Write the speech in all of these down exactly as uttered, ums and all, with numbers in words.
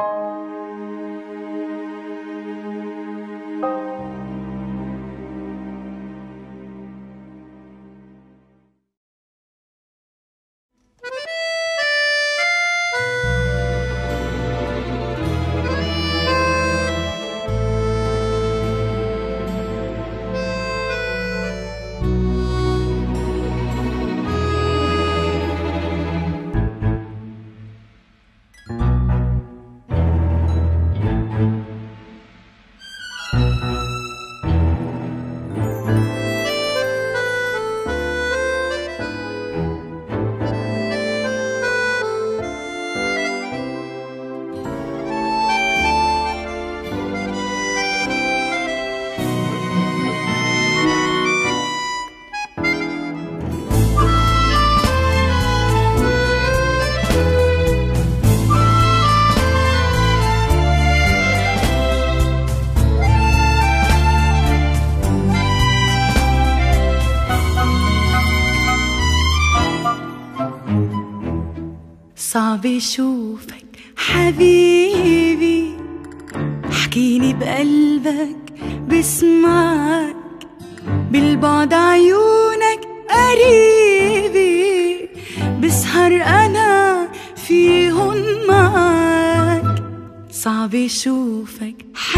صعب اشوفك حبيبي، احكيني بقلبك بسمعك، بالبعد عيونك قريبي، بسهر انا فيهن معك. صعب اشوفك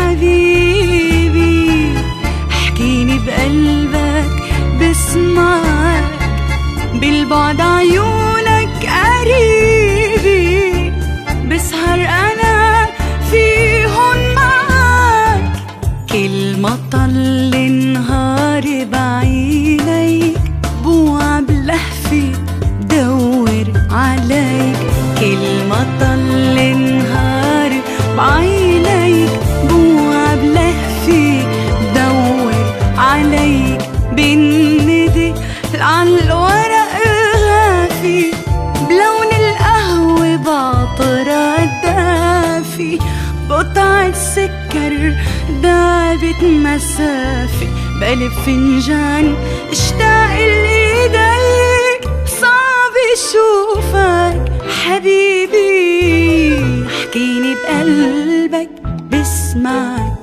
حبيبي، احكيني بقلبك بسمعك، بالبعد عيونك قريبي، بسهر أنا فيهن معك. كلمة طل نهاري بعينيك، بوع بلهفي دور عليك. كلمة طل نهاري بعينيك، بوع بلهفي دور عليك. بالندي عالورق غافي، بلون القهوة بعطرها الدافي، بقطعة سكر دابت مسافة، بقلب فنجان اشتاق لإيديك. صعب اشوفك حبيبي، احكيني بقلبك بسمعك.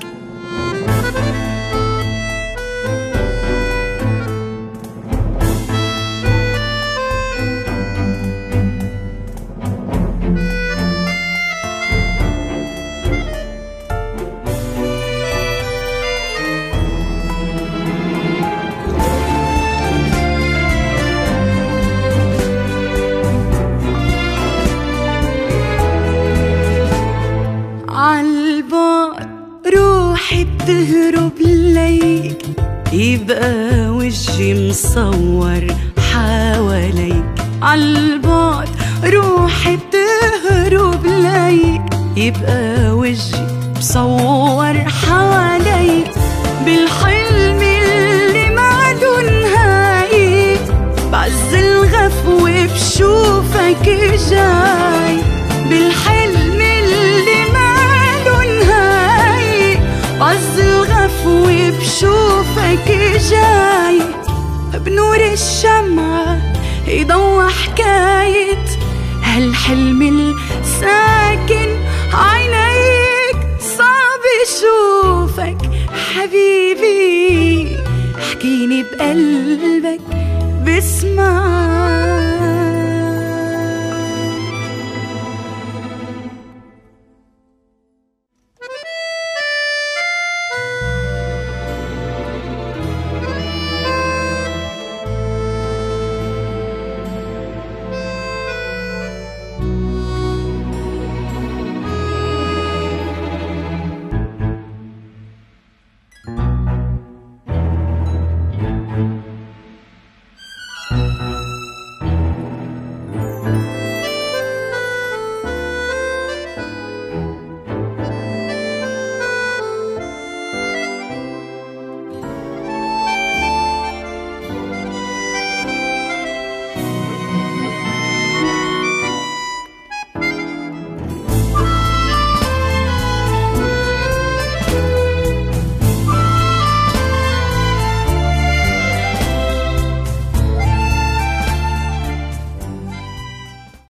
عالبعد روحي بتهرب ليك، يبقى وجهي مصور حواليك. عالبعد روحي بتهرب ليك، يبقى وجهي مصور حواليك. بالحلم اللي ماله نهاية، بعز الغفوة بشوفك جاي. بالحلم اللي بعز الغفوة بشوفك جاي. بنور الشمعة يضوى حكاية هالحلم الساكن